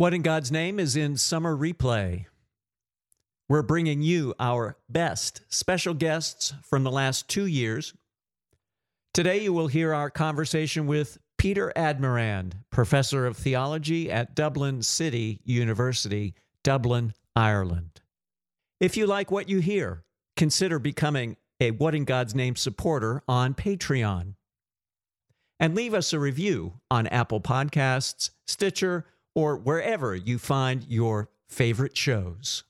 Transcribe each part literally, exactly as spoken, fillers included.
What in God's Name is in summer replay. We're bringing you our best special guests from the last two years. Today you will hear our conversation with Peter Admirand, Professor of Theology at Dublin City University, Dublin, Ireland. If you like what you hear, consider becoming a What in God's Name supporter on Patreon. And leave us a review on Apple Podcasts, Stitcher, or wherever you find your favorite shows.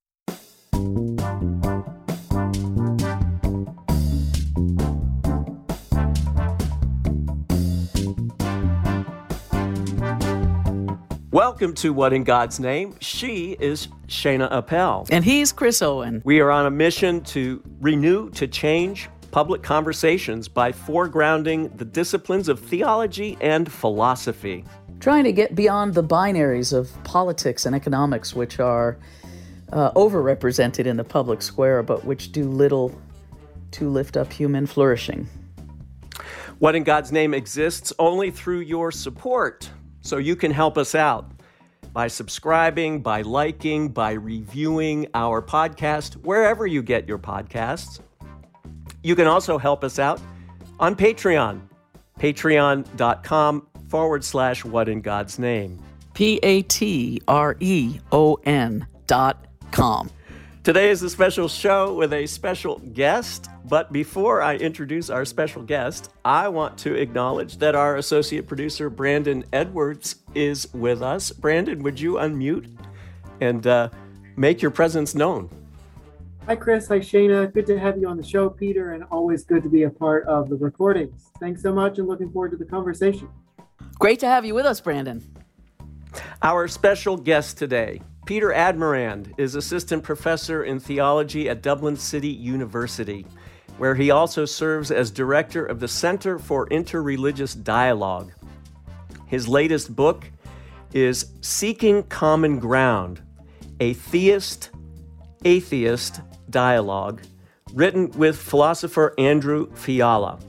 Welcome to What in God's Name. She is Shana Appel. And he's Chris Owen. We are on a mission to renew, to change public conversations by foregrounding the disciplines of theology and philosophy. Trying to get beyond the binaries of politics and economics, which are uh, overrepresented in the public square, but which do little to lift up human flourishing. What in God's Name exists only through your support. So you can help us out by subscribing, by liking, by reviewing our podcast, wherever you get your podcasts. You can also help us out on Patreon, patreon.com forward slash what in God's name. P-A-T-R-E-O-N dot com. Today is a special show with a special guest, but before I introduce our special guest, I want to acknowledge that our associate producer, Brandon Edwards, is with us. Brandon, would you unmute and uh, make your presence known? Hi, Chris. Hi, Shana. Good to have you on the show, Peter, and always good to be a part of the recordings. Thanks so much and looking forward to the conversation. Great to have you with us, Brandon. Our special guest today, Peter Admirand, is Assistant Professor in Theology at Dublin City University, where he also serves as Director of the Center for Interreligious Dialogue. His latest book is Seeking Common Ground, a Theist-Atheist Dialogue, written with philosopher Andrew Fiala.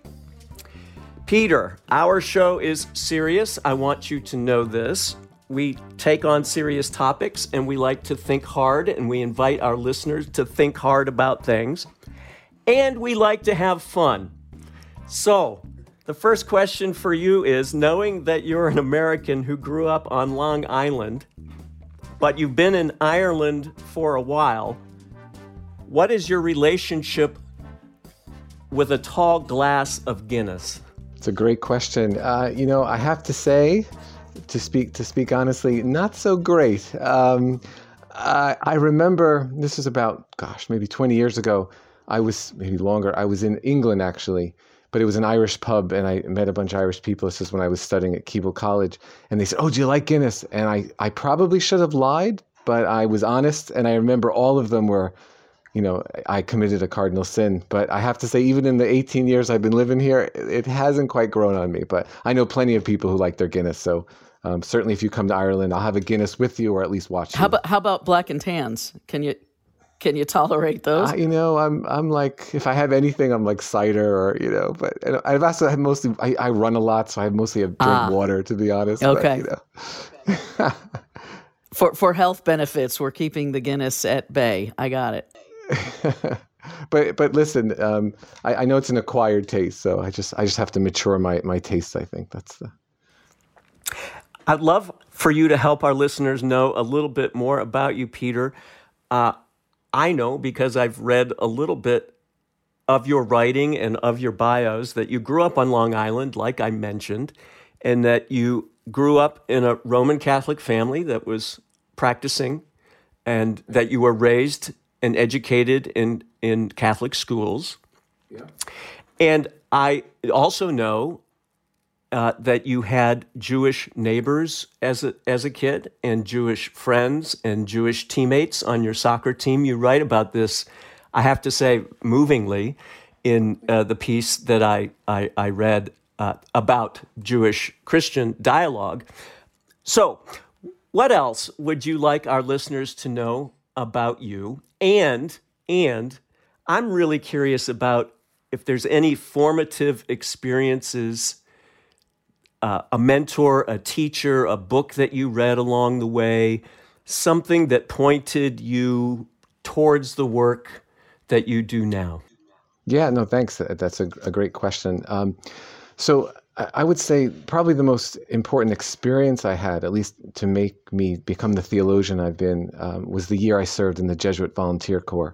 Peter, our show is serious. I want you to know this. We take on serious topics and we like to think hard, and we invite our listeners to think hard about things. And we like to have fun. So, the first question for you is, knowing that you're an American who grew up on Long Island, but you've been in Ireland for a while, what is your relationship with a tall glass of Guinness? It's a great question. Uh, you know, I have to say, to speak to speak honestly, not so great. Um, I, I remember, this is about, gosh, maybe twenty years ago. I was, maybe longer, I was in England actually, but it was an Irish pub and I met a bunch of Irish people. This is when I was studying at Keble College. And they said, oh, do you like Guinness? And I, I probably should have lied, but I was honest. And I remember all of them were, you know, I committed a cardinal sin. But I have to say, even in the eighteen years I've been living here, it hasn't quite grown on me. But I know plenty of people who like their Guinness. So um, certainly if you come to Ireland, I'll have a Guinness with you or at least watch you. How about, how about black and tans? Can you... Can you tolerate those? Uh, you know, I'm I'm like, if I have anything, I'm like cider or, you know, but I've also had mostly, I, I run a lot, so I mostly have drink ah, water, to be honest. Okay. But, you know. for for health benefits, we're keeping the Guinness at bay. I got it. but but listen, um, I, I know it's an acquired taste, so I just I just have to mature my, my tastes, I think. That's the... I'd love for you to help our listeners know a little bit more about you, Peter. Uh, I know, because I've read a little bit of your writing and of your bios, that you grew up on Long Island, like I mentioned, and that you grew up in a Roman Catholic family that was practicing, and that you were raised and educated in, in Catholic schools. Yeah. And I also know uh, that you had Jewish neighbors as a, as a kid, and Jewish friends and Jewish teammates on your soccer team. You write about this, I have to say, movingly, in uh, the piece that I, I, I read uh, about Jewish-Christian dialogue. So, what else would you like our listeners to know about you? And, and I'm really curious about if there's any formative experiences uh, a mentor, a teacher, a book that you read along the way, something that pointed you towards the work that you do now? Yeah, no, thanks. That's a, a great question. Um, so I I would say probably the most important experience I had, at least to make me become the theologian I've been, um, was the year I served in the Jesuit Volunteer Corps.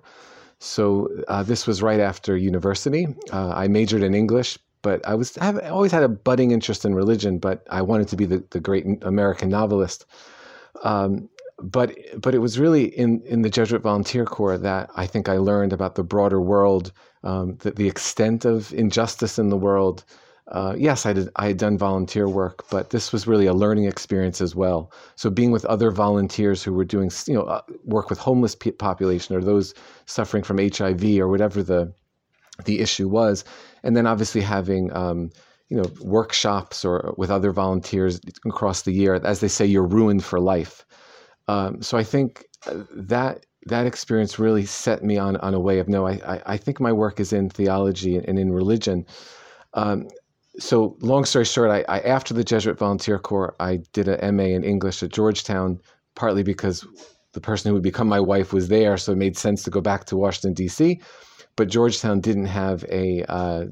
So uh, this was right after university. Uh, I majored in English, but I was I always had a budding interest in religion, but I wanted to be the, the great American novelist. Um, but but it was really in, in the Jesuit Volunteer Corps that I think I learned about the broader world, um, the, the extent of injustice in the world. Uh, yes, I did. I had done volunteer work, but this was really a learning experience as well. So being with other volunteers who were doing, you know, uh, work with homeless pe- population or those suffering from H I V or whatever the the issue was, and then obviously having um, you know workshops or with other volunteers across the year. As they say, you're ruined for life. Um, so I think that that experience really set me on on a way of no. I I, I think my work is in theology and in religion. Um, So long story short, I, I after the Jesuit Volunteer Corps, I did an M A in English at Georgetown, partly because the person who would become my wife was there, so it made sense to go back to Washington, D C. But Georgetown didn't have a uh,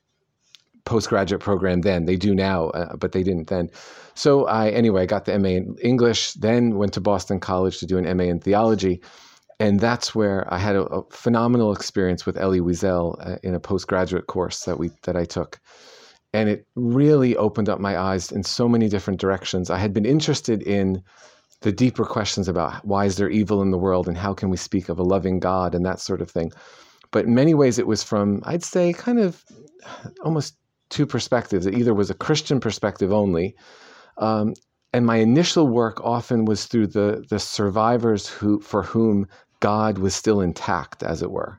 postgraduate program then. They do now, uh, but they didn't then. So I anyway, I got the M A in English, then went to Boston College to do an M A in theology. And that's where I had a, a phenomenal experience with Elie Wiesel uh, in a postgraduate course that we that I took. And it really opened up my eyes in so many different directions. I had been interested in the deeper questions about why is there evil in the world and how can we speak of a loving God and that sort of thing. But in many ways it was from, I'd say, kind of almost two perspectives. It either was a Christian perspective only, um, and my initial work often was through the the survivors who for whom God was still intact, as it were.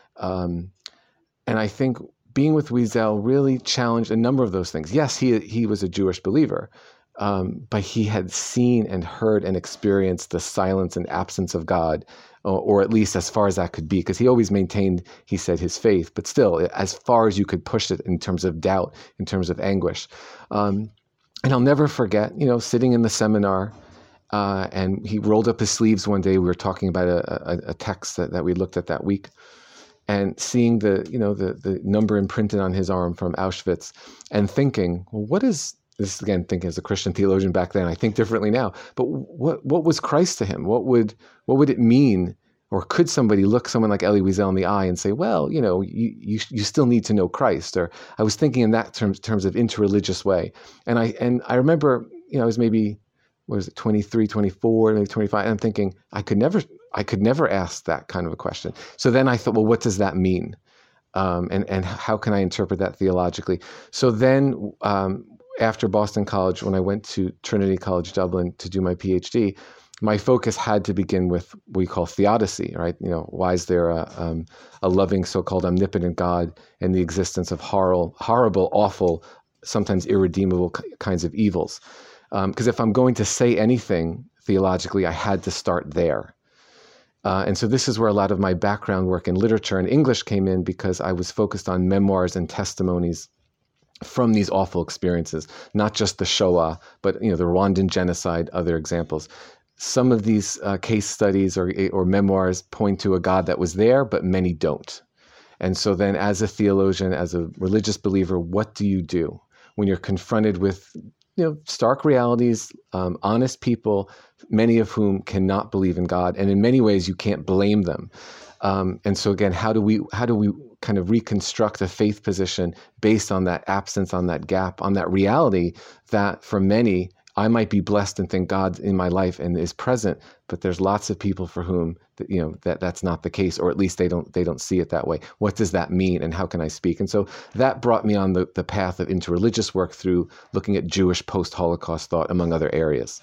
Um, and I think being with Wiesel really challenged a number of those things. Yes, he he was a Jewish believer, um, but he had seen and heard and experienced the silence and absence of God, or, or at least as far as that could be, because he always maintained, he said, his faith, but still, as far as you could push it in terms of doubt, in terms of anguish. Um, and I'll never forget, you know, sitting in the seminar, uh, and he rolled up his sleeves one day. We were talking about a, a, a text that, that we looked at that week, and seeing the, you know, the, the number imprinted on his arm from Auschwitz, and thinking, well, what is this? Again, thinking as a Christian theologian back then, I think differently now. But what what was Christ to him? What would what would it mean? Or could somebody look someone like Elie Wiesel in the eye and say, well, you know, you you, you still need to know Christ? Or I was thinking in that terms terms of interreligious way, and I and I remember, you know, I was maybe, what was it, twenty-three, twenty-four, maybe twenty-five, and I'm thinking I could never. I could never ask that kind of a question. So then I thought, well, what does that mean? Um, and, and how can I interpret that theologically? So then um, after Boston College, when I went to Trinity College Dublin to do my PhD, my focus had to begin with what we call theodicy, right? You know, why is there a, um, a loving, so-called omnipotent God and the existence of horrible, horrible, awful, sometimes irredeemable kinds of evils? Because um, if I'm going to say anything theologically, I had to start there. Uh, and so this is where a lot of my background work in literature and English came in, because I was focused on memoirs and testimonies from these awful experiences, not just the Shoah, but, you know, the Rwandan genocide, other examples. Some of these uh, case studies or, or memoirs point to a God that was there, but many don't. And so then as a theologian, as a religious believer, what do you do when you're confronted with, you know, stark realities, um, honest people, many of whom cannot believe in God, and in many ways you can't blame them. Um, and so again, how do we how do we kind of reconstruct a faith position based on that absence, on that gap, on that reality that for many, I might be blessed and think God's in my life and is present, but there's lots of people for whom, you know, that that's not the case, or at least they don't they don't see it that way. What does that mean, and how can I speak? And so that brought me on the, the path of interreligious work through looking at Jewish post-Holocaust thought, among other areas.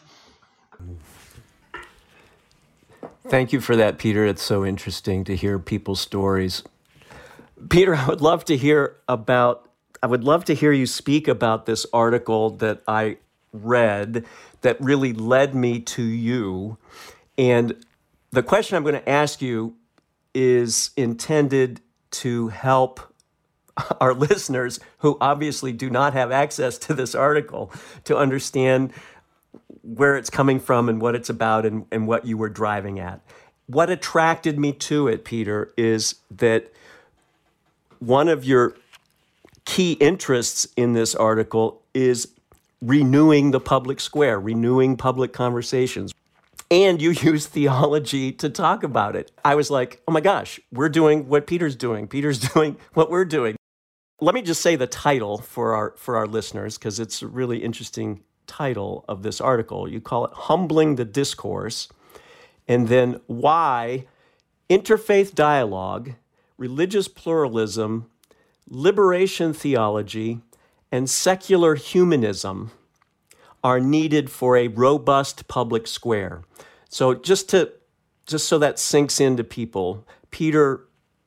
Thank you for that, Peter. It's so interesting to hear people's stories. Peter, I would love to hear about, I would love to hear you speak about this article that I read that really led me to you. And the question I'm going to ask you is intended to help our listeners who obviously do not have access to this article to understand where it's coming from and what it's about and, and what you were driving at. What attracted me to it, Peter, is that one of your key interests in this article is renewing the public square, renewing public conversations. And you use theology to talk about it. I was like, oh my gosh, we're doing what Peter's doing. Peter's doing what we're doing. Let me just say the title for our for our listeners, because it's a really interesting title of this article. You call it Humbling the Discourse, and then why interfaith dialogue, religious pluralism, liberation theology, and secular humanism are needed for a robust public square. So just to just so that sinks into people, Peter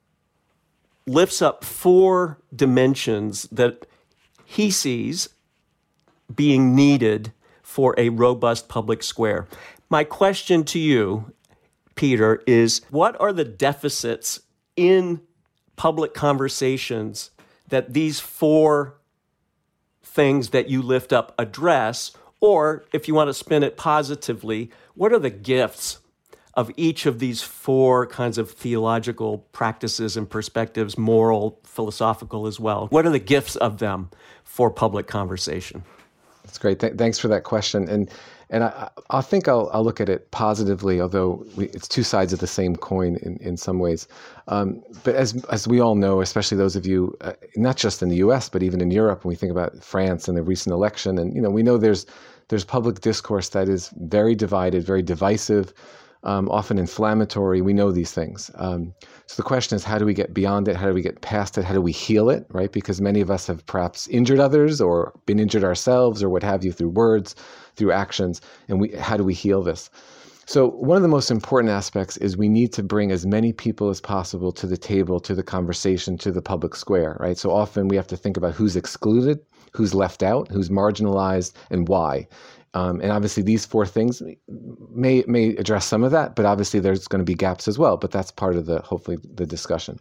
lifts up four dimensions that he sees being needed for a robust public square. My question to you, Peter, is what are the deficits in public conversations that these four things that you lift up address? Or if you want to spin it positively, what are the gifts of each of these four kinds of theological practices and perspectives, moral, philosophical as well? What are the gifts of them for public conversation? That's great. Th- thanks for that question. And and I, I think I'll, I'll look at it positively, although we, it's two sides of the same coin in, in some ways. Um, but as as we all know, especially those of you, uh, not just in the U S, but even in Europe, when we think about France and the recent election, and you know, we know there's there's public discourse that is very divided, very divisive, um, often inflammatory. We know these things. Um, so the question is, how do we get beyond it? How do we get past it? How do we heal it, right? Because many of us have perhaps injured others or been injured ourselves or what have you through words, through actions. And we, how do we heal this? So one of the most important aspects is we need to bring as many people as possible to the table, to the conversation, to the public square, right? So often we have to think about who's excluded, who's left out, who's marginalized, and why. Um, and obviously these four things may may address some of that, but obviously there's going to be gaps as well. But that's part of the, hopefully, the discussion.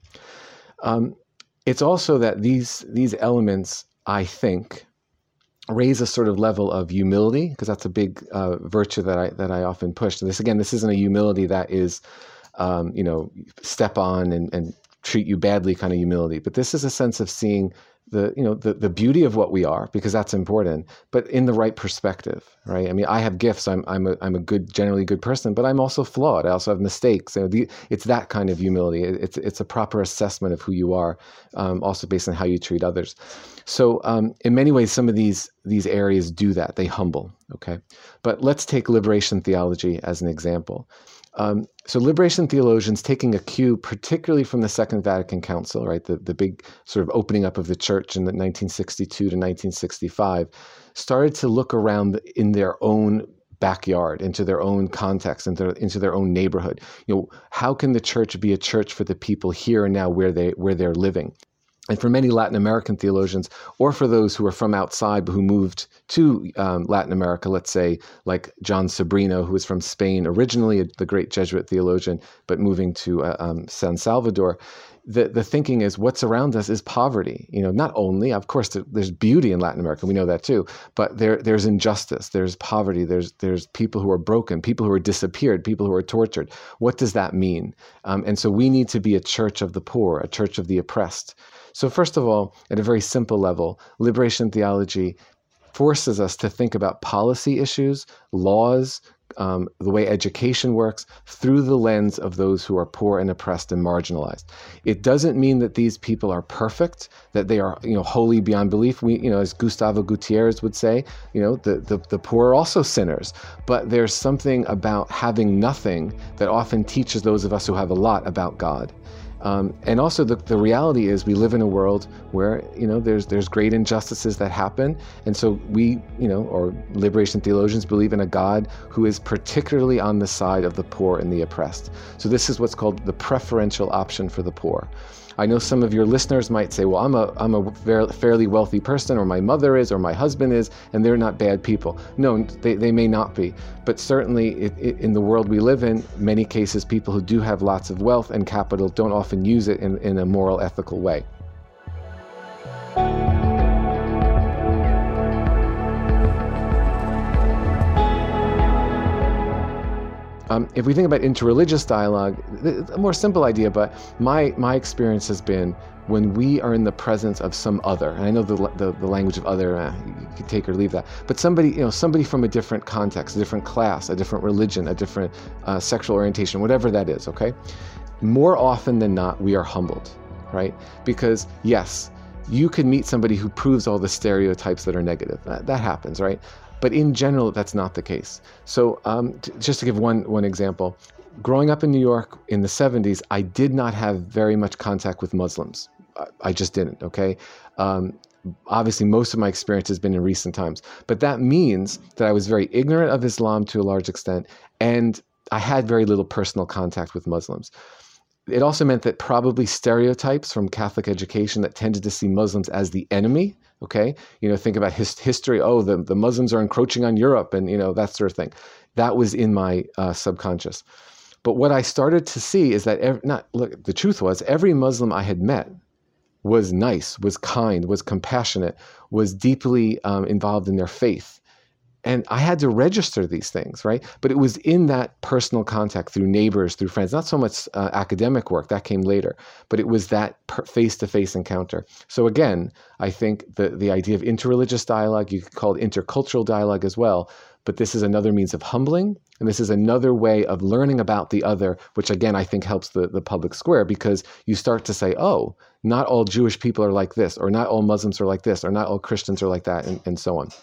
Um, it's also that these these elements, I think, raise a sort of level of humility, because that's a big uh, virtue that I that I often push. And this again, this isn't a humility that is, um, you know, step on and, and treat you badly kind of humility, but this is a sense of seeing the you know the the beauty of what we are, because that's important, but in the right perspective, right? I mean, I have gifts. I'm I'm a I'm a good, generally good person, but I'm also flawed. I also have mistakes. You know, the, it's that kind of humility. It's it's a proper assessment of who you are, um, also based on how you treat others. So um, in many ways, some of these these areas do that. They humble. Okay, but let's take liberation theology as an example. Um, so liberation theologians, taking a cue particularly from the Second Vatican Council, right, the, the big sort of opening up of the church in the nineteen sixty-two to nineteen sixty-five, started to look around in their own backyard, into their own context, into, into their own neighborhood. You know, how can the church be a church for the people here and now where they where they're living? And for many Latin American theologians, or for those who are from outside but who moved to um, Latin America, let's say like John Sobrino, who was from Spain originally, the great Jesuit theologian, but moving to uh, um, San Salvador, the the thinking is what's around us is poverty. You know, not only, of course, there, there's beauty in Latin America, we know that too, but there there's injustice, there's poverty, there's there's people who are broken, people who are disappeared, people who are tortured. What does that mean? Um, and so we need to be a church of the poor, a church of the oppressed. So first of all, at a very simple level, liberation theology forces us to think about policy issues, laws, um, the way education works through the lens of those who are poor and oppressed and marginalized. It doesn't mean that these people are perfect, that they are, you know, holy beyond belief. We, you know, as Gustavo Gutierrez would say, you know, the, the, the poor are also sinners. But there's something about having nothing that often teaches those of us who have a lot about God. Um, and also the, the reality is we live in a world where, you know, there's there's great injustices that happen. And so we, you know, or liberation theologians believe in a God who is particularly on the side of the poor and the oppressed. So this is what's called the preferential option for the poor. I know some of your listeners might say, well, I'm a I'm a fairly wealthy person, or my mother is, or my husband is, and they're not bad people. No, they, they may not be. But certainly it, it, in the world we live in, many cases, people who do have lots of wealth and capital don't often use it in, in a moral, ethical way. Um, if we think about interreligious dialogue, a more simple idea, but my my experience has been when we are in the presence of some other, and I know the the, the language of other, eh, you can take or leave that, but somebody, you know, somebody from a different context, a different class, a different religion, a different uh, sexual orientation, whatever that is, okay? More often than not, we are humbled, right? Because yes, you could meet somebody who proves all the stereotypes that are negative. That, that happens, right? But in general, that's not the case. So um, t- just to give one one example, growing up in New York in the seventies, I did not have very much contact with Muslims. I, I just didn't, okay? Um, obviously, most of my experience has been in recent times. But that means that I was very ignorant of Islam to a large extent, and I had very little personal contact with Muslims. It also meant that probably stereotypes from Catholic education that tended to see Muslims as the enemy, okay? You know, think about his, history, oh, the, the Muslims are encroaching on Europe and, you know, that sort of thing. That was in my uh, subconscious. But what I started to see is that, every, not look, the truth was every Muslim I had met was nice, was kind, was compassionate, was deeply um, involved in their faith. And I had to register these things, right? But it was in that personal contact through neighbors, through friends, not so much uh, academic work, that came later, but it was that per- face-to-face encounter. So again, I think the, the idea of interreligious dialogue, you could call it intercultural dialogue as well, but this is another means of humbling, and this is another way of learning about the other, which again, I think helps the, the public square, because you start to say, oh, not all Jewish people are like this, or not all Muslims are like this, or not all Christians are like that, and, and so on.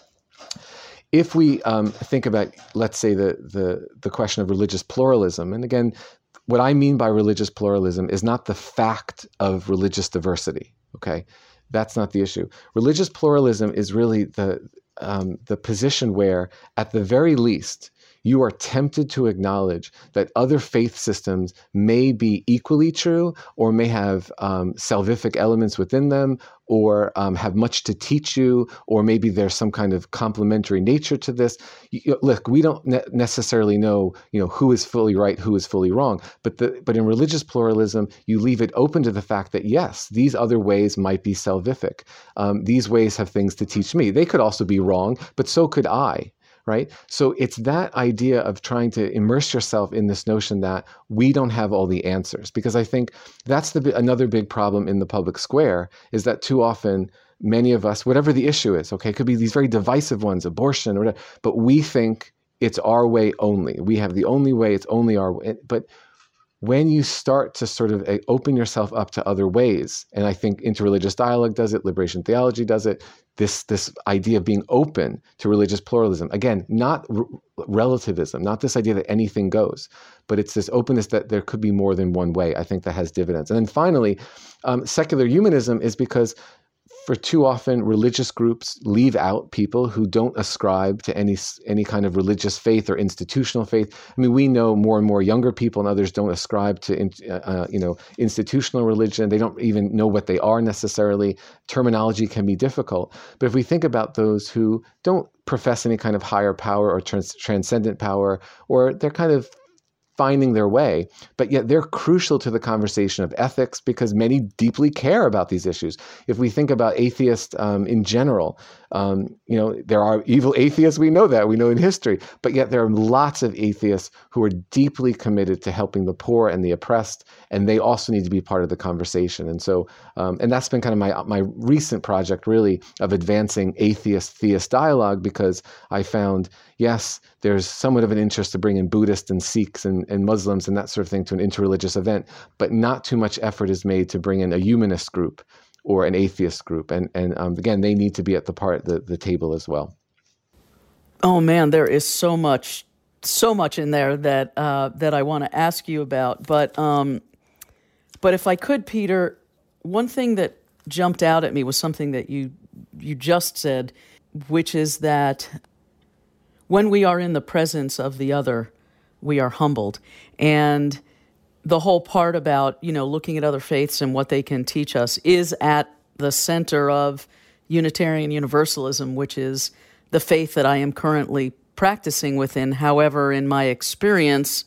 If we um, think about, let's say, the, the the question of religious pluralism, and again, what I mean by religious pluralism is not the fact of religious diversity, okay? That's not the issue. Religious pluralism is really the um, the position where, at the very least, you are tempted to acknowledge that other faith systems may be equally true, or may have um, salvific elements within them, or um, have much to teach you, or maybe there's some kind of complementary nature to this. You, look, we don't ne- necessarily know, you know, who is fully right, who is fully wrong. But the but in religious pluralism, you leave it open to the fact that yes, these other ways might be salvific. Um, these ways have things to teach me. They could also be wrong, but so could I. Right? So it's that idea of trying to immerse yourself in this notion that we don't have all the answers, because I think that's the another big problem in the public square, is that too often many of us, whatever the issue is, okay, it could be these very divisive ones, abortion or whatever, but we think it's our way only. We have the only way, it's only our way. But when you start to sort of open yourself up to other ways, and I think interreligious dialogue does it, liberation theology does it, this this idea of being open to religious pluralism, again, not r- relativism, not this idea that anything goes, but it's this openness that there could be more than one way, I think that has dividends. And then finally, um, secular humanism is because for too often, religious groups leave out people who don't ascribe to any any kind of religious faith or institutional faith. I mean, we know more and more younger people and others don't ascribe to uh, you know institutional religion. They don't even know what they are necessarily. Terminology can be difficult. But if we think about those who don't profess any kind of higher power or trans- transcendent power, or they're kind of finding their way, but yet they're crucial to the conversation of ethics because many deeply care about these issues. If we think about atheists um, in general, um, you know, there are evil atheists, we know that, we know in history, but yet there are lots of atheists who are deeply committed to helping the poor and the oppressed, and they also need to be part of the conversation. And so, um, and that's been kind of my my recent project, really, of advancing atheist-theist dialogue, because I found, yes, there's somewhat of an interest to bring in Buddhists and Sikhs and, and Muslims and that sort of thing to an interreligious event, but not too much effort is made to bring in a humanist group or an atheist group. And, and um, again, they need to be at the part the, the table as well. Oh, man, there is so much, so much in there that uh, that I want to ask you about. But, um, but if I could, Peter, one thing that jumped out at me was something that you you just said, which is that when we are in the presence of the other, we are humbled. And the whole part about, you know, looking at other faiths and what they can teach us is at the center of Unitarian Universalism, which is the faith that I am currently practicing within. However, in my experience,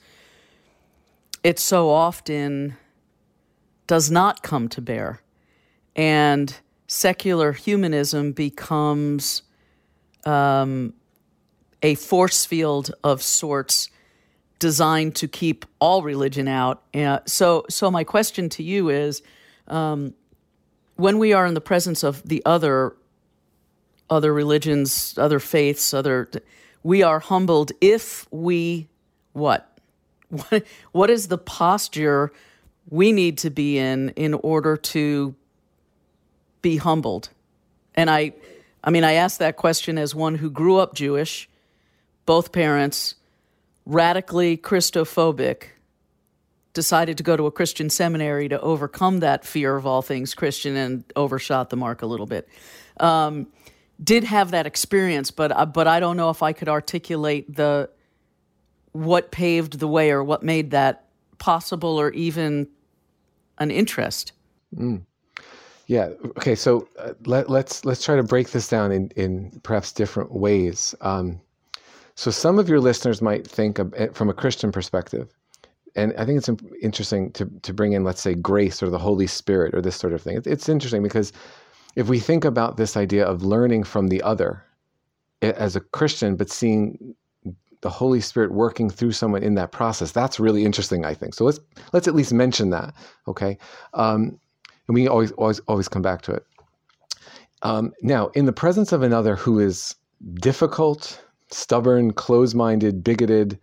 it so often does not come to bear. And secular humanism becomes um, a force field of sorts designed to keep all religion out. Uh, so, so my question to you is, um, when we are in the presence of the other, other religions, other faiths, other, we are humbled if we what? What, what is the posture we need to be in in order to be humbled? And I, I mean, I ask that question as one who grew up Jewish, both parents, radically Christophobic, decided to go to a Christian seminary to overcome that fear of all things Christian and overshot the mark a little bit. Um, did have that experience, but uh, but I don't know if I could articulate the what paved the way or what made that possible or even an interest. Mm. Yeah. Okay. So uh, let, let's let's try to break this down in, in perhaps different ways. Um, so some of your listeners might think of it from a Christian perspective, and I think it's interesting to to bring in, let's say, grace or the Holy Spirit or this sort of thing. It, it's interesting because if we think about this idea of learning from the other as a Christian, but seeing the Holy Spirit working through someone in that process, that's really interesting, I think. So let's let's at least mention that, okay? Um, and we always always always come back to it. Um, now, in the presence of another who is difficult, stubborn, closed-minded, bigoted,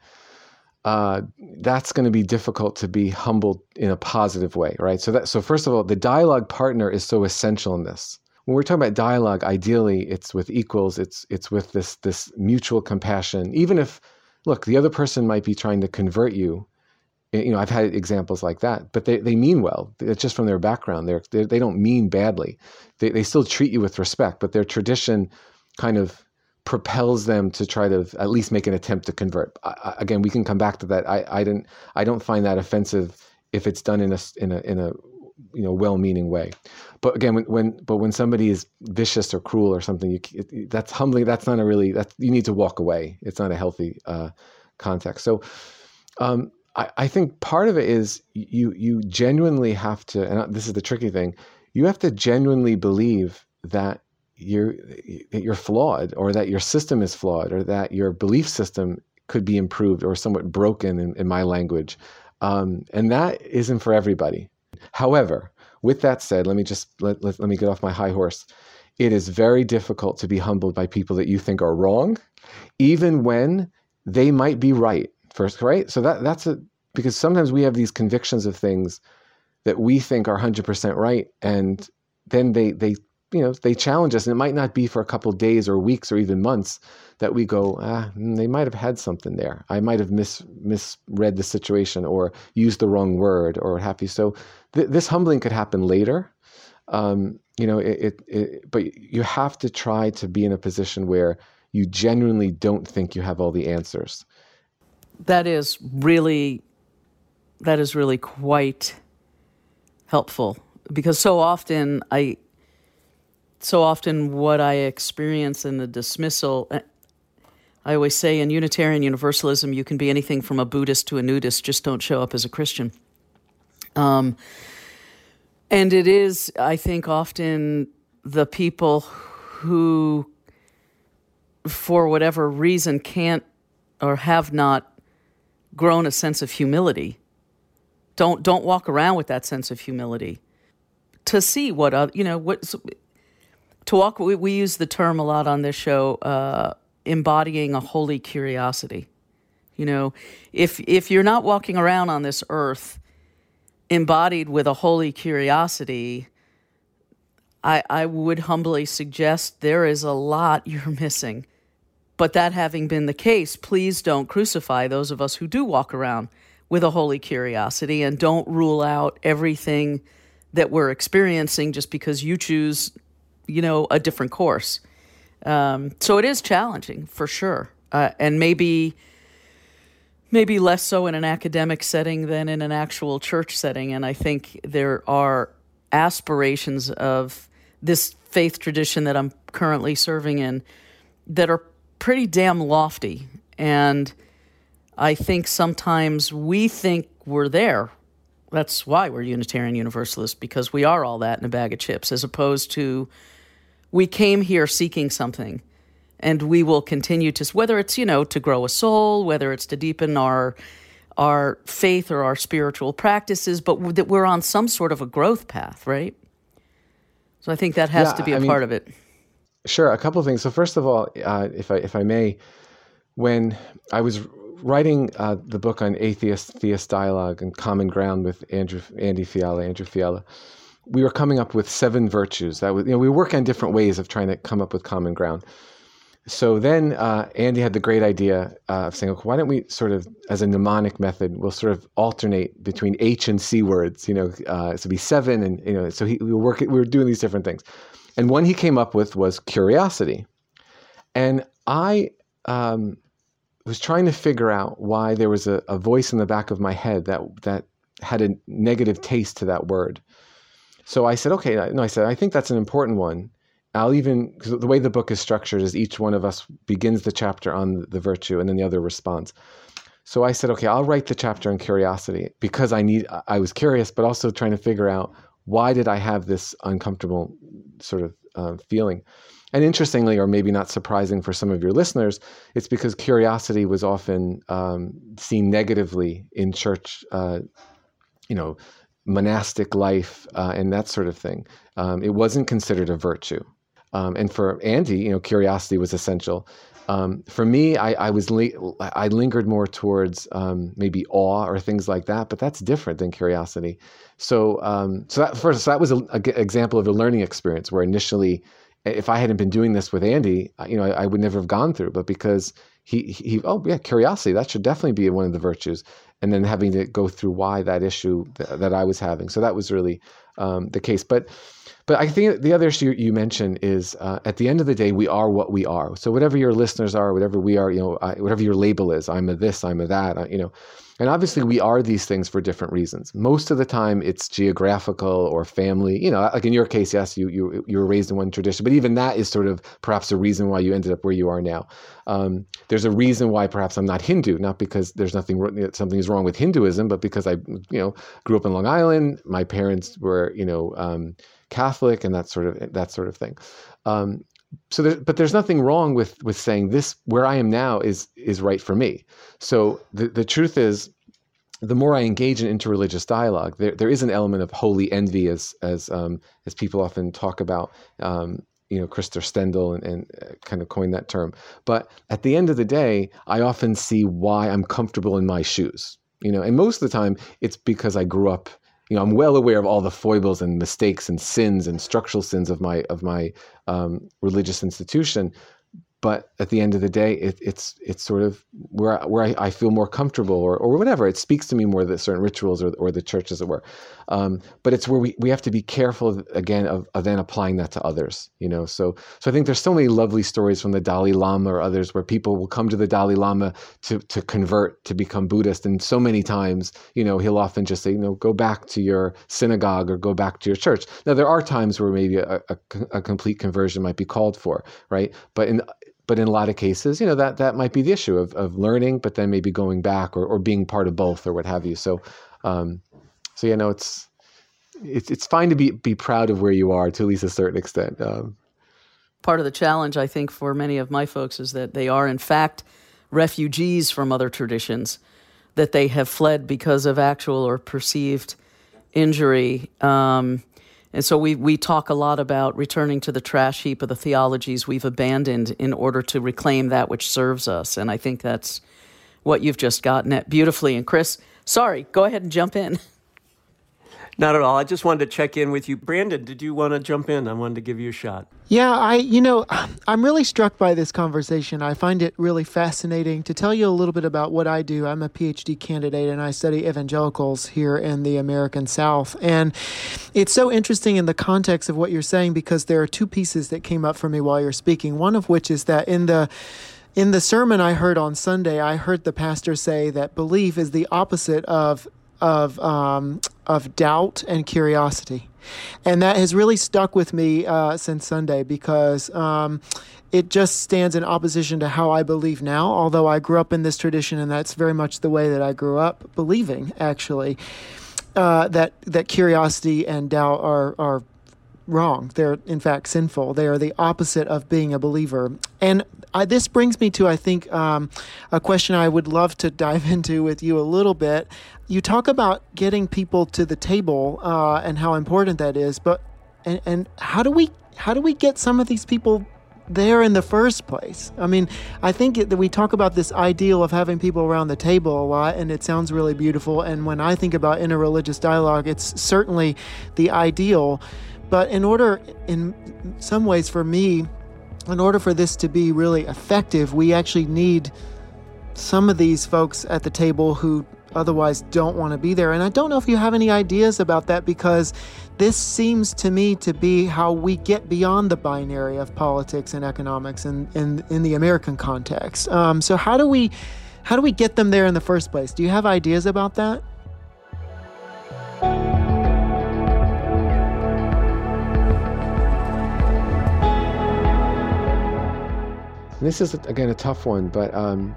uh, that's going to be difficult to be humbled in a positive way, right? So that so first of all, the dialogue partner is so essential in this. When we're talking about dialogue, ideally, it's with equals. It's it's with this this mutual compassion. Even if, look, the other person might be trying to convert you. You know, I've had examples like that, but they, they mean well. It's just from their background. They're, they're, they don't mean badly. They they still treat you with respect, but their tradition kind of propels them to try to at least make an attempt to convert. I, again, we can come back to that. I I didn't I don't find that offensive if it's done in a in a in a you know well-meaning way. But again, when, when but when somebody is vicious or cruel or something, you, it, that's humbling. That's not a really. That's you need to walk away. It's not a healthy uh, context. So, um, I, I think part of it is you you genuinely have to, and this is the tricky thing. You have to genuinely believe that you're that you're flawed, or that your system is flawed, or that your belief system could be improved, or somewhat broken in, in my language, um, and that isn't for everybody. However, with that said, let me just let, let, let me get off my high horse. It is very difficult to be humbled by people that you think are wrong, even when they might be right. First, right? So that that's a because sometimes we have these convictions of things that we think are one hundred percent right, and then they they you know they challenge us, and it might not be for a couple of days or weeks or even months that we go, ah, they might have had something there. I might have mis misread the situation or used the wrong word or what have you. So th this humbling could happen later. Um, you know, it, it, it, but you have to try to be in a position where you genuinely don't think you have all the answers. That is really, that is really quite helpful, because so often I, so often what I experience in the dismissal, I always say in Unitarian Universalism, you can be anything from a Buddhist to a nudist, just don't show up as a Christian. Um, and it is, I think, often the people who, for whatever reason, can't or have not grown a sense of humility. Don't don't walk around with that sense of humility. To see what other, you know, what to walk. We, we use the term a lot on this show, uh, embodying a holy curiosity. You know, if if you're not walking around on this earth embodied with a holy curiosity, I I would humbly suggest there is a lot you're missing. But that having been the case, please don't crucify those of us who do walk around with a holy curiosity, and don't rule out everything that we're experiencing just because you choose, you know, a different course. Um, so it is challenging for sure, uh, and maybe maybe less so in an academic setting than in an actual church setting. And I think there are aspirations of this faith tradition that I'm currently serving in that are pretty damn lofty. And I think sometimes we think we're there. That's why we're Unitarian Universalists, because we are all that in a bag of chips, as opposed to we came here seeking something, and we will continue to, whether it's, you know, to grow a soul, whether it's to deepen our our faith or our spiritual practices, but that we're on some sort of a growth path, right? So I think that has Yeah, to be a I mean, part of it. Sure, a couple of things. So first of all, uh, if I if I may, when I was writing uh, the book on atheist theist dialogue and common ground with Andrew Andy Fiala, Andrew Fiala, we were coming up with seven virtues. That was, you know, we work on different ways of trying to come up with common ground. So then uh, Andy had the great idea uh, of saying, okay, why don't we sort of, as a mnemonic method, we'll sort of alternate between H and C words, you know, uh, so it'd be seven, and you know, so he, we were working, we were doing these different things. And one he came up with was curiosity. And I um, was trying to figure out why there was a, a voice in the back of my head that that had a negative taste to that word. So I said, okay, no, I said, I think that's an important one. I'll even, because the way the book is structured is each one of us begins the chapter on the virtue and then the other responds. So I said, okay, I'll write the chapter on curiosity because I need, I was curious, but also trying to figure out why did I have this uncomfortable sort of uh, feeling. And interestingly, or maybe not surprising for some of your listeners, it's because curiosity was often um, seen negatively in church, uh, you know, monastic life uh, and that sort of thing. Um, it wasn't considered a virtue. Um, and for Andy, you know, curiosity was essential. Um, for me, I, I was li- I lingered more towards um, maybe awe or things like that, but that's different than curiosity. So, um, so that first, so that was an example of a learning experience where initially, if I hadn't been doing this with Andy, you know, I, I would never have gone through. But because he, he, oh yeah, curiosity, that should definitely be one of the virtues. And then having to go through why that issue th- that I was having. So that was really um, the case. But but I think the other issue you mentioned is uh, at the end of the day, we are what we are. So whatever your listeners are, whatever we are, you know, I, whatever your label is, I'm a this, I'm a that, I, you know. And obviously we are these things for different reasons. Most of the time it's geographical or family, you know, like in your case, yes, you you you were raised in one tradition, but even that is sort of perhaps a reason why you ended up where you are now. Um, there's a reason why perhaps I'm not Hindu, not because there's nothing, something is wrong with Hinduism, but because I, you know, grew up in Long Island. My parents were, you know, um, Catholic and that sort of, that sort of thing. Um, So, there, but there's nothing wrong with with saying this. Where I am now is is right for me. So the the truth is, the more I engage in interreligious dialogue, there there is an element of holy envy, as as um, as people often talk about. Um, you know, Christopher Stendhal and, and uh, kind of coined that term. But at the end of the day, I often see why I'm comfortable in my shoes. You know, and most of the time it's because I grew up. You know, I'm well aware of all the foibles and mistakes and sins and structural sins of my of my um, religious institution, but at the end of the day, it, it's it's sort of where where I, I feel more comfortable, or or whatever. It speaks to me more than certain rituals or or the church, as it were. Um, but it's where we, we have to be careful again of, of then applying that to others. You know, so so I think there's so many lovely stories from the Dalai Lama or others where people will come to the Dalai Lama to to convert, to become Buddhist, and so many times, you know, he'll often just say, you know, go back to your synagogue or go back to your church. Now there are times where maybe a, a, a complete conversion might be called for, right? But in But in a lot of cases, you know, that, that might be the issue of, of learning, but then maybe going back or, or being part of both or what have you. So, um, so yeah, no, it's, it's, it's fine to be, be proud of where you are to at least a certain extent. Um, Part of the challenge, I think, for many of my folks is that they are, in fact, refugees from other traditions, that they have fled because of actual or perceived injury. Um, And so we we talk a lot about returning to the trash heap of the theologies we've abandoned in order to reclaim that which serves us. And I think that's what you've just gotten at beautifully. And Chris, sorry, go ahead and jump in. Not at all. I just wanted to check in with you. Brandon, did you want to jump in? I wanted to give you a shot. Yeah, I, you know, I'm really struck by this conversation. I find it really fascinating. To tell you a little bit about what I do, I'm a PhD candidate and I study evangelicals here in the American South. And it's so interesting in the context of what you're saying, because there are two pieces that came up for me while you're speaking. One of which is that in the in the sermon I heard on Sunday, I heard the pastor say that belief is the opposite of of um, of doubt and curiosity. And that has really stuck with me uh, since Sunday, because um, it just stands in opposition to how I believe now, although I grew up in this tradition, and that's very much the way that I grew up believing, actually, uh, that that curiosity and doubt are are wrong. They're, in fact, sinful. They are the opposite of being a believer. And I, this brings me to, I think, um, a question I would love to dive into with you a little bit. You talk about getting people to the table uh, and how important that is, but and, and how do we how do we get some of these people there in the first place? I mean, I think that we talk about this ideal of having people around the table a lot, and it sounds really beautiful. And when I think about interreligious dialogue, it's certainly the ideal. But in order, in some ways for me, in order for this to be really effective, we actually need some of these folks at the table who otherwise don't want to be there. And I don't know if you have any ideas about that, because this seems to me to be how we get beyond the binary of politics and economics in, in, in the American context. Um, so how do we how do we get them there in the first place? Do you have ideas about that? This is, again, a tough one, but um,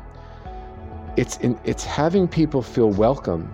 it's in, it's having people feel welcome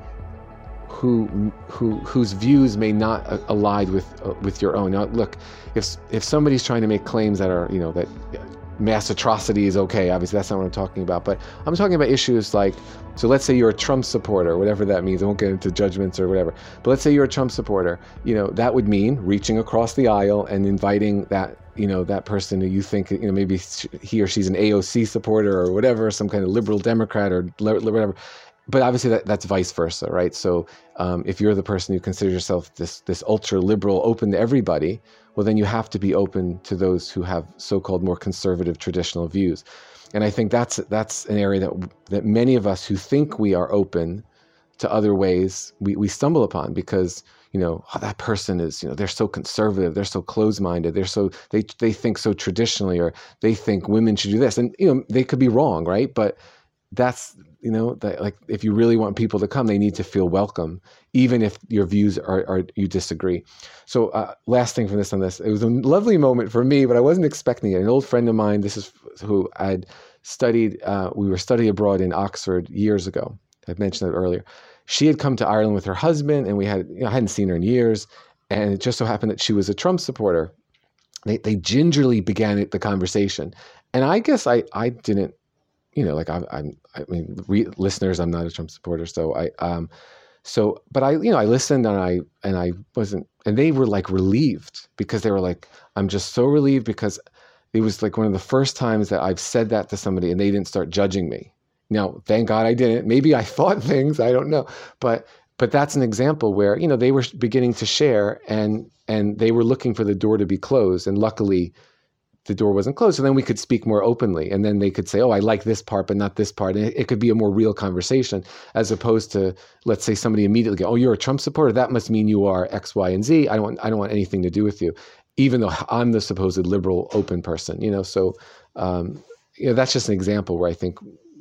who who whose views may not align with uh, with your own. Now, look, if if somebody's trying to make claims that are, you know, that mass atrocity is okay, obviously that's not what I'm talking about. But I'm talking about issues like, so let's say you're a Trump supporter, whatever that means. I won't get into judgments or whatever. But let's say you're a Trump supporter. You know, that would mean reaching across the aisle and inviting that, you know, that person who you think, you know, maybe he or she's an A O C supporter or whatever, some kind of liberal Democrat or whatever. But obviously that, that's vice versa, right? So um, if you're the person who considers yourself this this ultra liberal, open to everybody, well, then you have to be open to those who have so-called more conservative traditional views. And I think that's that's an area that that many of us who think we are open to other ways, we, we stumble upon, because, you know, oh, that person is, you know, they're so conservative, they're so closed-minded, they're so, they they think so traditionally, or they think women should do this. And, you know, they could be wrong, right? But that's, you know, that, like, if you really want people to come, they need to feel welcome, even if your views are, are you disagree. So uh, last thing from this on this, it was a lovely moment for me, but I wasn't expecting it. An old friend of mine, this is who I'd studied, uh, we were studying abroad in Oxford years ago. I mentioned that earlier. She had come to Ireland with her husband, and we had, you know, I hadn't seen her in years. And it just so happened that she was a Trump supporter. They they gingerly began the conversation. And I guess I, I didn't, you know, like I, I'm, I mean, re- listeners, I'm not a Trump supporter. So I, um, so, but I, you know, I listened and I, and I wasn't, and they were like relieved, because they were like, I'm just so relieved, because it was like one of the first times that I've said that to somebody and they didn't start judging me. Now, thank God I didn't. Maybe I thought things, I don't know. But but that's an example where, you know, they were beginning to share, and and they were looking for the door to be closed. And luckily, the door wasn't closed. So then we could speak more openly. And then they could say, oh, I like this part, but not this part. And it, it could be a more real conversation, as opposed to, let's say, somebody immediately go, oh, you're a Trump supporter? That must mean you are X, Y, and Z. I don't want, I don't want anything to do with you, even though I'm the supposed liberal, open person, you know? So, um, you know, that's just an example where I think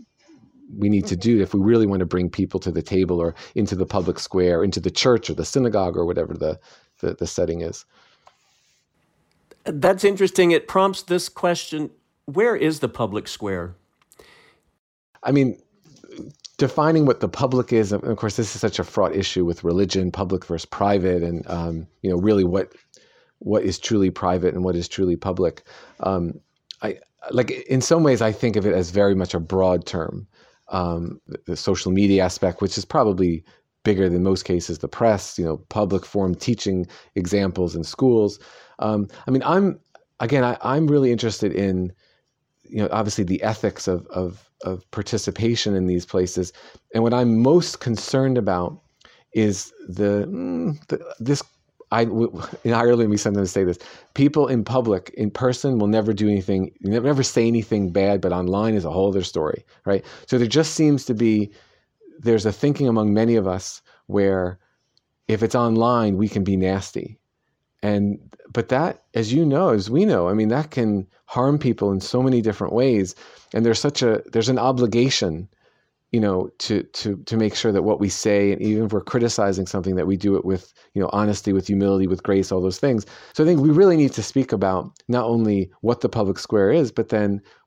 we need to do, if we really want to bring people to the table or into the public square, into the church or the synagogue or whatever the, the, the setting is. That's interesting. It prompts this question: where is the public square? I mean, defining what the public is, of course, this is such a fraught issue with religion, public versus private, and um, you know, really what what is truly private and what is truly public. Um, I like in some ways, I think of it as very much a broad term. Um, the, the social media aspect, which is probably bigger than most cases, the press, you know, public forum teaching examples in schools. Um, I mean, I'm, again, I, I'm really interested in, you know, obviously the ethics of, of, of participation in these places. And what I'm most concerned about is the, mm, the this, I, in Ireland, we sometimes say this: people in public, in person, will never do anything, never say anything bad, but online is a whole other story, right? So there just seems to be, there's a thinking among many of us where if it's online, we can be nasty. And, but that, as you know, as we know, I mean, that can harm people in so many different ways. And there's such a, there's an obligation, you know, to, to, to make sure that what we say, and even if we're criticizing something, that we do it with, you know, honesty, with humility, with grace, all those things. So I think we really need to speak about not only what the public square is, but then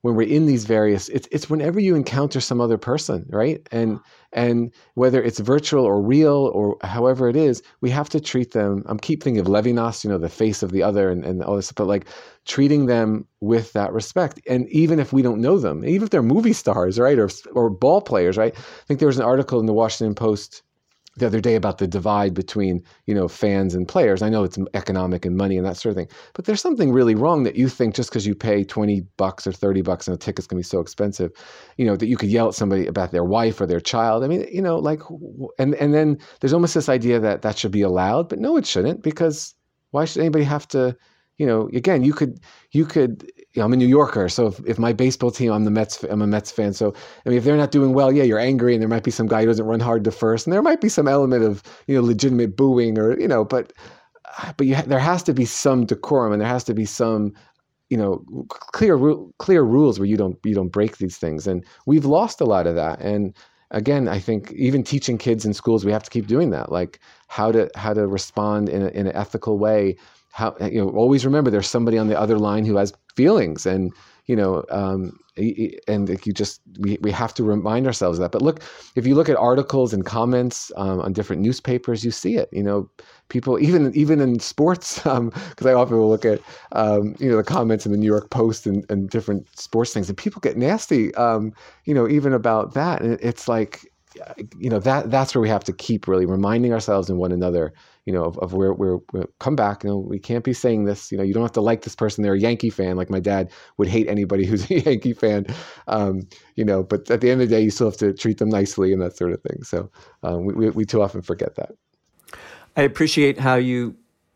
when we're in these various, it's it's whenever you encounter some other person, right? And and whether it's virtual or real or however it is, we have to treat them. I'm keep thinking of Levinas, you know, the face of the other and, and all this, but like treating them with that respect. And even if we don't know them, even if they're movie stars, right, or or ball players, right? I think there was an article in the Washington Post the other day about the divide between, you know, fans and players. I know it's economic and money and that sort of thing, but there's something really wrong that you think just because you pay twenty bucks or thirty bucks and a ticket's going to be so expensive, you know, that you could yell at somebody about their wife or their child. I mean, you know, like, and, and then there's almost this idea that that should be allowed, but no, it shouldn't, because why should anybody have to, you know, again, you could, you could, you know, I'm a New Yorker, so if, if my baseball team, I'm the Mets, I'm a Mets fan. So, I mean, if they're not doing well, yeah, you're angry, and there might be some guy who doesn't run hard to first, and there might be some element of, you know, legitimate booing, or, you know, but, but you ha- there has to be some decorum, and there has to be some, you know, clear, clear rules where you don't, you don't break these things, and we've lost a lot of that. And again, I think even teaching kids in schools, we have to keep doing that, like how to, how to respond in a, in an ethical way. How, you know, always remember there's somebody on the other line who has feelings, and, you know, um, and you just, we, we have to remind ourselves of that. But look, if you look at articles and comments um, on different newspapers, you see it, you know, people, even, even in sports, um, cause I often will look at, um, you know, the comments in the New York Post and, and different sports things, and people get nasty, um, you know, even about that. And it's like, you know, that that's where we have to keep really reminding ourselves and one another, you know, of, of where we're, we're come back. You know, we can't be saying this, you know, you don't have to like this person. They're a Yankee fan. Like my dad would hate anybody who's a Yankee fan, um, you know, but at the end of the day, you still have to treat them nicely and that sort of thing. So um, we, we, we too often forget that. I appreciate how you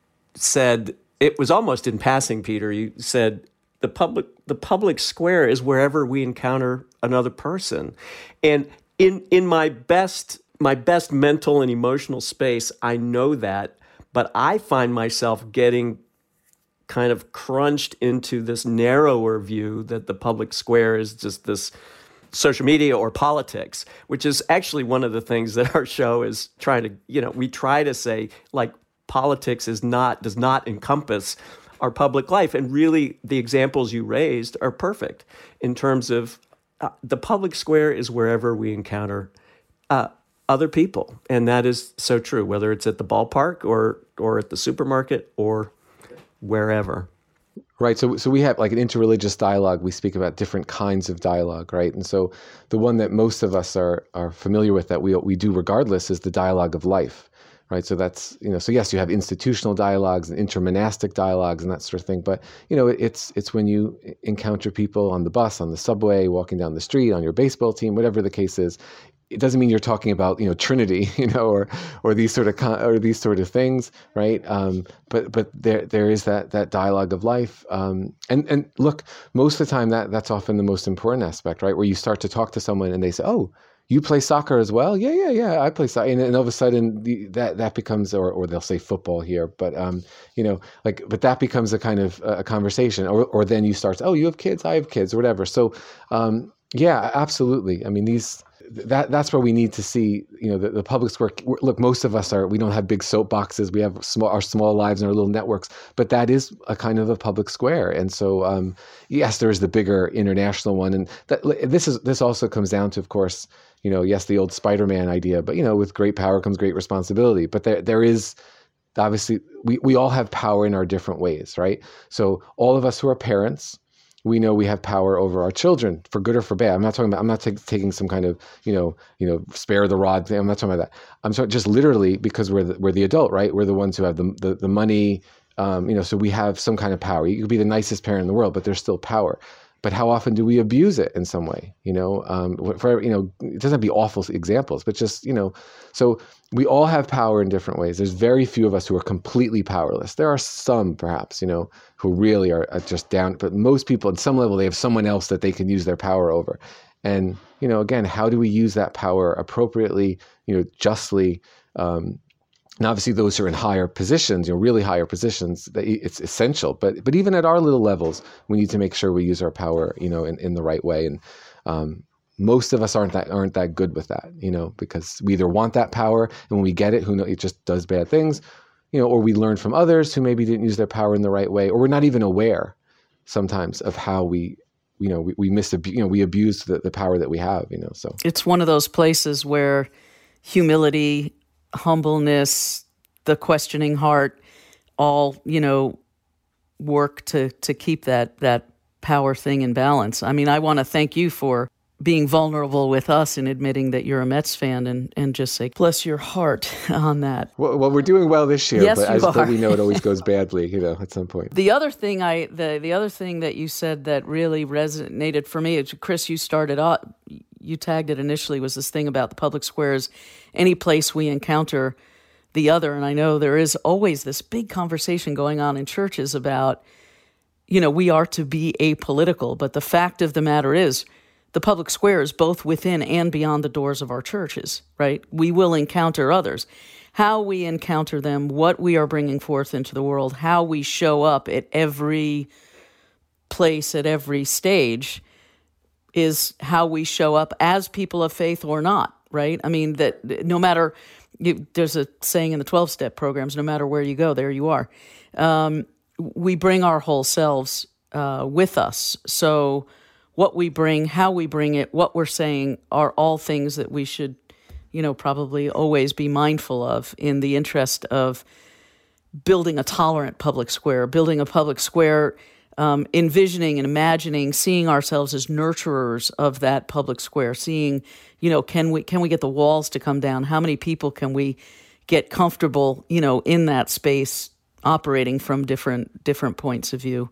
said, it was almost in passing, Peter, you said the public, the public square is wherever we encounter another person. And in, in my best my best mental and emotional space, I know that, but I find myself getting kind of crunched into this narrower view that the public square is just this social media or politics, which is actually one of the things that our show is trying to, you know, we try to say, like, politics is not, does not encompass our public life. And really, the examples you raised are perfect in terms of uh, the public square is wherever we encounter uh, other people. And that is so true, whether it's at the ballpark or or at the supermarket or wherever. Right. So so we have like an interreligious dialogue. We speak about different kinds of dialogue, right? And so the one that most of us are are familiar with that we we do regardless is the dialogue of life. Right. So that's, you know, so yes, you have institutional dialogues and intermonastic dialogues and that sort of thing. But, you know, it's it's when you encounter people on the bus, on the subway, walking down the street, on your baseball team, whatever the case is. It doesn't mean you're talking about, you know, Trinity, you know, or or these sort of con- or these sort of things, right? Um, but but there there is that that dialogue of life, um, and and look, most of the time that that's often the most important aspect, right? Where you start to talk to someone and they say, "Oh, you play soccer as well?" "Yeah, yeah, yeah, I play soccer," and, and all of a sudden the, that that becomes, or or they'll say football here, but um, you know, like, but that becomes a kind of uh, a conversation, or or then you start, "Oh, you have kids, I have kids," or whatever. So um, yeah, absolutely. I mean, these. That that's where we need to see, you know, the, the public square. Look, most of us are, we don't have big soapboxes. We have small, our small lives and our little networks, but that is a kind of a public square. And so, um, yes, there is the bigger international one. And that, this is, this also comes down to, of course, you know, yes, the old Spider-Man idea, but, you know, with great power comes great responsibility. But there, there is, obviously, we, we all have power in our different ways, right? So all of us who are parents, we know we have power over our children, for good or for bad. I'm not talking about, I'm not t- taking some kind of, you know, you know, spare the rod thing. I'm not talking about that. I'm talking just literally because we're the, we're the adult, right? We're the ones who have the the, the money, um, you know, so we have some kind of power. You could be the nicest parent in the world, but there's still power. But how often do we abuse it in some way? You know, um, for, you know, it doesn't have to be awful examples, but just, you know, so we all have power in different ways. There's very few of us who are completely powerless. There are some, perhaps, you know, who really are just down, but most people at some level, they have someone else that they can use their power over. And, you know, again, how do we use that power appropriately, you know, justly, um, and obviously those who are in higher positions, you know, really higher positions, it's essential. But but even at our little levels, we need to make sure we use our power, you know, in, in the right way. And um, most of us aren't that aren't that good with that, you know, because we either want that power, and when we get it, who knows, it just does bad things, you know, or we learn from others who maybe didn't use their power in the right way, or we're not even aware sometimes of how we you know, we, we miss, you know, we abuse the, the power that we have, you know, so. It's one of those places where humility, humbleness, the questioning heart, all, you know, work to, to keep that, that power thing in balance. I mean, I want to thank you for being vulnerable with us and admitting that you're a Mets fan, and, and just say, bless your heart on that. Well, well we're doing well this year, yes, but you as are. but we know it always goes badly, you know, at some point. The other thing I the, the other thing that you said that really resonated for me, Chris, you started off, you tagged it initially, was this thing about the public squares, any place we encounter the other. And I know there is always this big conversation going on in churches about, you know, we are to be apolitical, but the fact of the matter is, the public squares, both within and beyond the doors of our churches, right? We will encounter others. How we encounter them, what we are bringing forth into the world, how we show up at every place, at every stage, is how we show up as people of faith or not, right? I mean, that no matter, you, there's a saying in the twelve-step programs, no matter where you go, there you are. Um, we bring our whole selves uh, with us. So what we bring, how we bring it, what we're saying are all things that we should, you know, probably always be mindful of in the interest of building a tolerant public square, building a public square, um, envisioning and imagining, seeing ourselves as nurturers of that public square, seeing, you know, can we can we get the walls to come down? How many people can we get comfortable, you know, in that space, operating from different different points of view?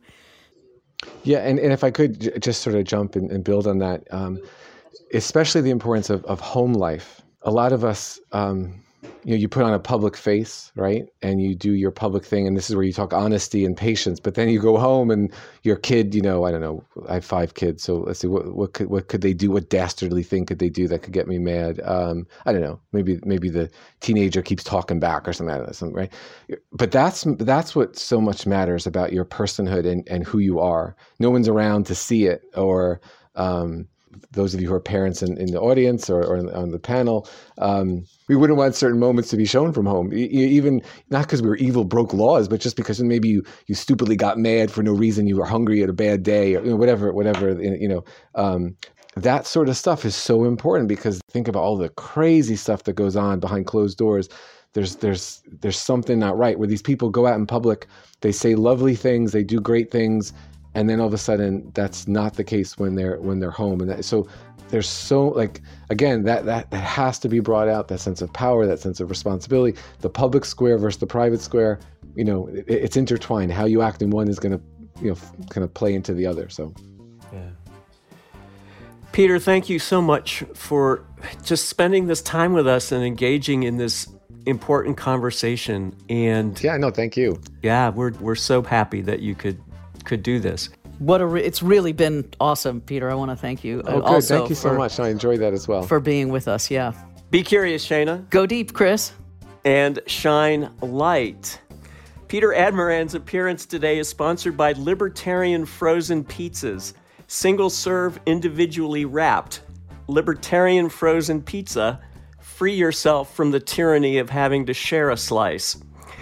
Yeah, and, and if I could j- just sort of jump and, and build on that, um, especially the importance of, of home life. A lot of us, um, you know, you put on a public face, right? And you do your public thing, and this is where you talk honesty and patience. But then you go home and your kid, you know, I don't know, I have five kids, so let's see, what what could what could they do? What dastardly thing could they do that could get me mad? Um, I don't know. Maybe maybe the teenager keeps talking back or something like that, something, right? But that's that's what so much matters about your personhood and, and who you are. No one's around to see it, or um, those of you who are parents in, in the audience or, or on the panel, um, we wouldn't want certain moments to be shown from home, e- even not because we were evil, broke laws, but just because maybe you, you stupidly got mad for no reason, you were hungry at a bad day, or you know, whatever, whatever, you know, um, that sort of stuff is so important, because think about all the crazy stuff that goes on behind closed doors. There's there's there's something not right where these people go out in public, they say lovely things, they do great things, and then all of a sudden that's not the case when they're when they're home. And that, so there's so, like, again, that, that that has to be brought out, that sense of power, that sense of responsibility. The public square versus the private square, you know, it, it's intertwined. How you act in one is going to, you know, kind of play into the other. So yeah. Peter, thank you so much for just spending this time with us and engaging in this important conversation. And yeah, no, thank you. Yeah, we're we're so happy that you could could do this. What a re- it's really been awesome, Peter. I want to thank you. Oh, good. Also thank you so for, much. I enjoyed that as well. For being with us, yeah. Be curious, Shayna. Go deep, Chris. And shine light. Peter Admiran's appearance today is sponsored by Libertarian Frozen Pizzas. Single serve, individually wrapped. Libertarian Frozen Pizza. Free yourself from the tyranny of having to share a slice.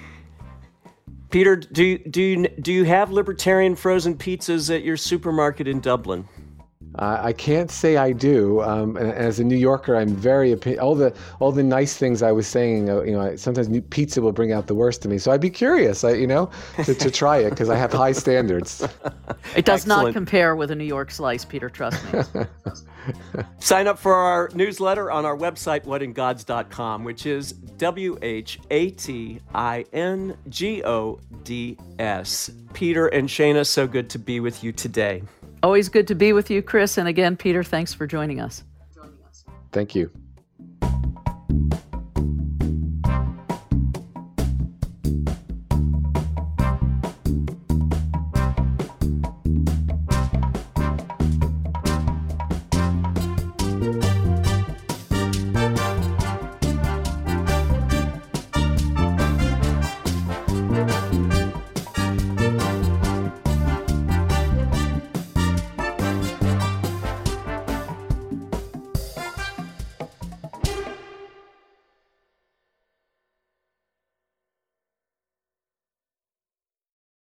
Peter, do do you, do you have Libertarian Frozen Pizzas at your supermarket in Dublin? Uh, I can't say I do. Um, and as a New Yorker, I'm very all the all the nice things I was saying. Uh, you know, I, sometimes new pizza will bring out the worst in me. So I'd be curious, I, you know, to, to try it, because I have high standards. It does Excellent. not compare with a New York slice, Peter. Trust me. Sign up for our newsletter on our website, what in gods dot com, which is W H A T I N G O D S. Peter and Shayna, so good to be with you today. Always good to be with you, Chris. And again, Peter, thanks for joining us. Thank you.